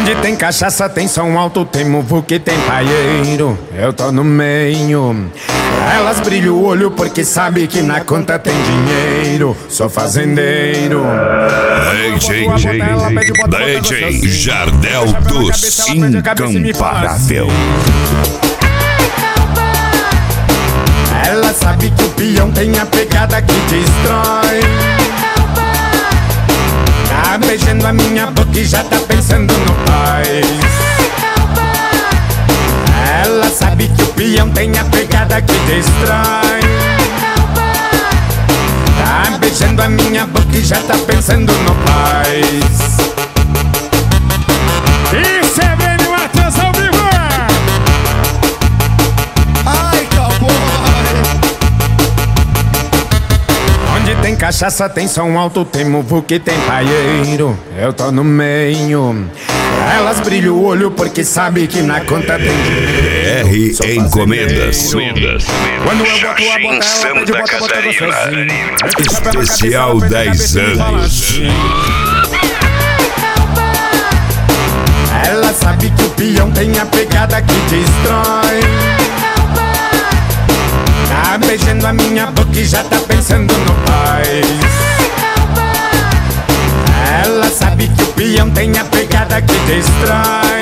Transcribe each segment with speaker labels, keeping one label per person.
Speaker 1: Onde tem cachaça tem som alto, tem muvuca, tem paieiro. Eu tô no meio. Elas brilham o olho porque sabe que na conta tem dinheiro. Sou fazendeiro.
Speaker 2: DJ Jardel dos Incomparável.
Speaker 1: Ela sabe que o peão tem a pegada que destrói. Tá beijando a minha boca e já tá pensando no pai. Ela sabe que o peão tem a pegada que destrói. Tá beijando a minha boca e já tá pensando no pai. Isso é Breno Matheus ao vivo.
Speaker 3: Ai, cowboy.
Speaker 1: Onde tem cachaça tem som alto, tem muvuca, tem paieiro. Eu tô no meio. Elas brilham o olho porque sabe que na conta tem dinheiro.
Speaker 2: R Encomendas.
Speaker 1: Quando eu boto a bota, ela pede bota gostosinho.
Speaker 2: Especial 10 anos.
Speaker 1: Ela sabe que o peão tem a pegada que destrói. Tá beijando a minha boca e já tá pensando no pai. Ela sabe que o peão tem a pegada que destrói.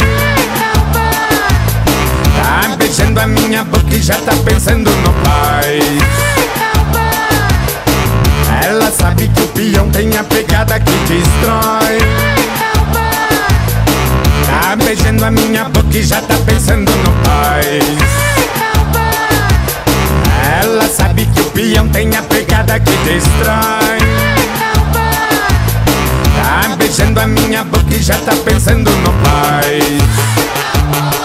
Speaker 1: Tá beijando a minha boca e já tá pensando no pai. Ela sabe que o peão tem a pegada que destrói. Tá beijando a minha boca e já tá pensando no pai. Ela sabe que o peão tem a pegada que destrói. Tá beijando a minha boca e já tá pensando no pai.